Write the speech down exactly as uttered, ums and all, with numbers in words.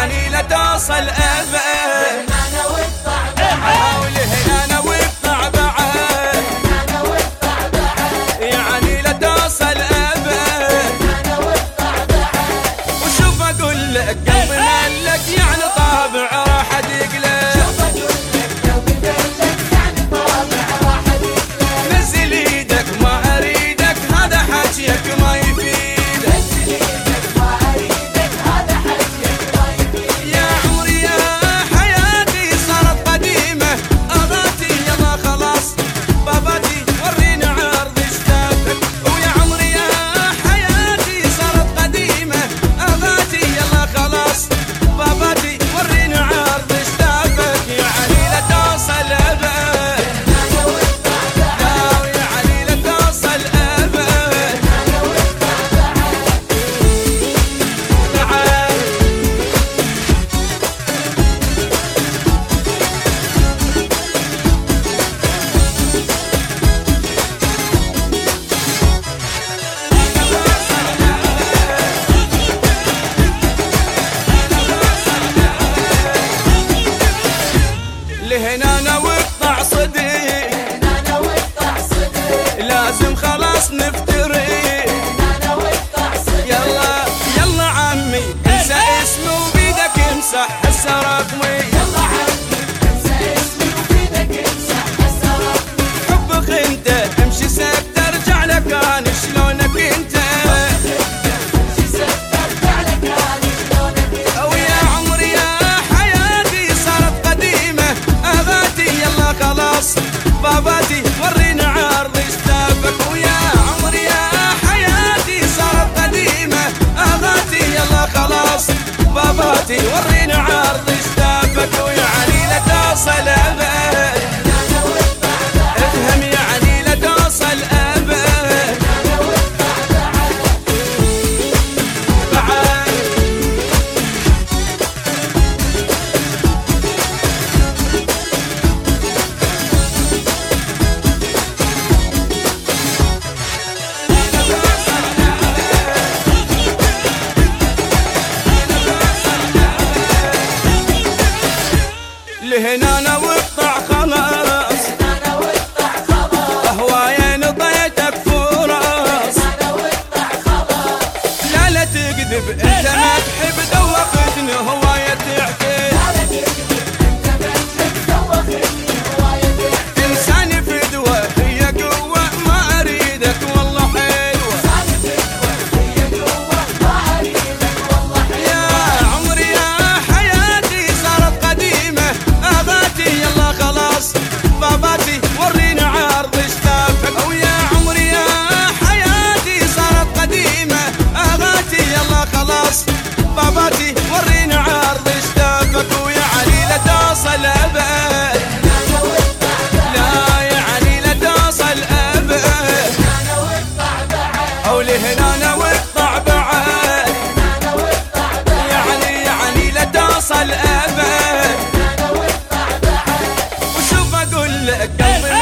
يعني لا توصل أبد. حاول هنا واقطع بعد، يعني لا توصل أبد. وشوف أقول لك قلبي ملك يعني طابع راح تقلب. نزل ايدك ما اريدك هذا حكيك ما يفيدك. يا عمري يا حياتي صارت قديمة اغاتي يلا خلاص باباتي ورينا عرض اشتافك. ويا عمري يا حياتي صارت قديمة اغاتي يلا خلاص باباتي ورينا عرض اشتافك. يعني لا توصل ابد، لهنا واقطع صديق لازم خلاص نفترق. يلا يلا عمي انسى اسمي وبيدك امسح هسه رقمي. حبك انت امشي سكت ارجع لك انا شلونك انت. او يا عمري يا حياتي صارت قديمة اغاتي يلا خلاص باباتي ورينا عرض اشتافك. ويا عمري يا حياتي صارت قديمة اغاتي يلا خلاص باباتي ورينا عرض اشتافك. ويعني لا توصل ابد، افهم يعني لا توصل ابد. بعد لهنا انا واقطع خلاص هوايا نطيتك فرص. لا لا تكذب انت ما تحب دوختني هوايا تعكس. انساني فدوة هي قوة ما اريدك والله حلوة. يا عمري يا حياتي صارت قديمة اغاتي يلا خلاص باباتي ورينا عرض اشتافك. او يا عمري يا حياتي صارت قديمة اغاتي يلا خلاص باباتي ورينا عرض اشتافك. ويعني لا توصل ابد، لا يعني لا توصل ابد. او لهنا انا واقطع بعد، يعني يعني لا توصل ابد. وشوف اقول لك قلبي